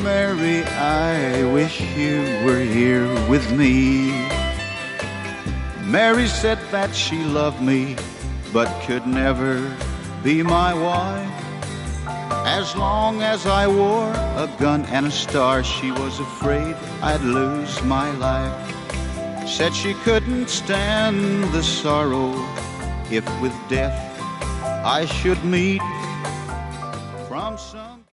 Mary, I wish you were here with me. Mary said that she loved me, but could never be my wife. As long as I wore a gun and a star, she was afraid I'd lose my life. Said she couldn't stand the sorrow if with death I should meet from some